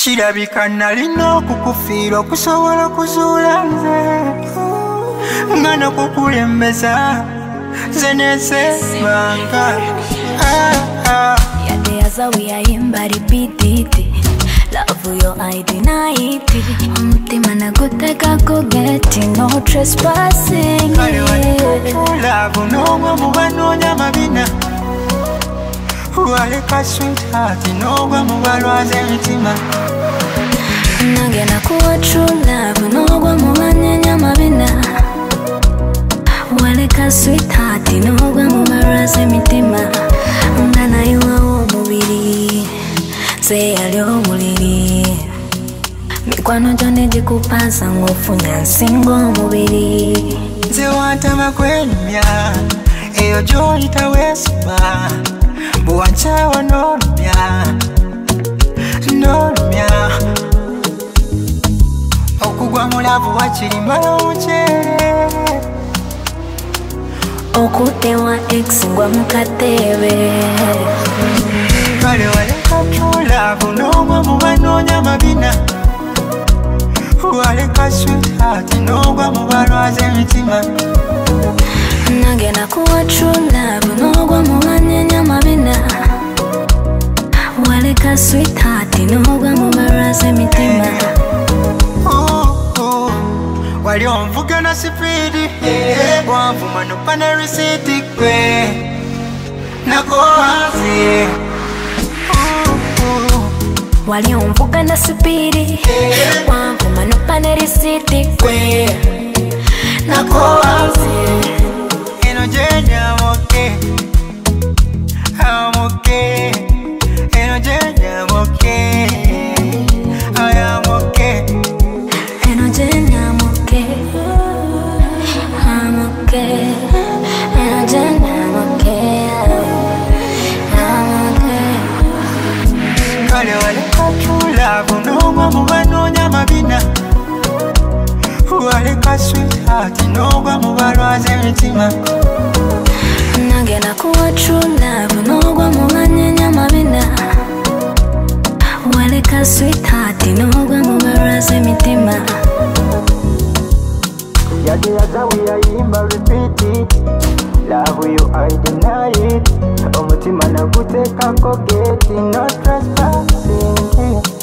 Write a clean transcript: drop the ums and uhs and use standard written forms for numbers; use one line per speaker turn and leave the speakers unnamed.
kirabika nalina okukufiira okusobola okuzuula nze nga nakukulembeza nze neesebanga
yadeyaza weyayimba ripititi love yo I deny it omutima nagutekako geti no trespassing
love n'ogwa mu banoonya mabina waleka sweetheart n'ogwa mu balwaza emitima
nange nakuwa true love n'ogwa mu banyenya mabina waleka sweetheart n'ogwa mu balwaza emitima nga nayiwawo omubiri nze yali obuliri mikwano gyonna gikupaasa ng'ofuna nsinga omubiri
nze wantama kwenyumya eyo gy'oyita weesima bwankyawa n'olumya okugwa mu laavu wakirimala omukyere
okutewa ex ngwa mu katebe
kale waleka true love n'ogwa mu banoonya mabina waleka sweetheart n'ogwa mu balwaza emitima
nange nakuwa true love n'ogwa mu banyenya mabina waleka sweetheart n'ogwa mu balwaza emitima
wali onvuga na sipiidi wanvuma nopana risiti kwe nakowaze
wali onvuga na sipiidi wanvuma nopana risiti kwe nakowaze
eno jenye I'm okay eno jenye I'm okay I am okay
eno jenye I'm okay I'm okay eno jenye I'm okay I'm okay
kale waleka true love n'ogwa mu banoonya mabina waleka sweetheart n'ogwa mu balwaza emitima
nange nakuwa true love n'ogwa mu banyenya mabina waleka sweetheart n'ogwa mu balwaza emitima
yadeyaza weyayimba repeat love you I deny it omutima nagutekako geti no trespassing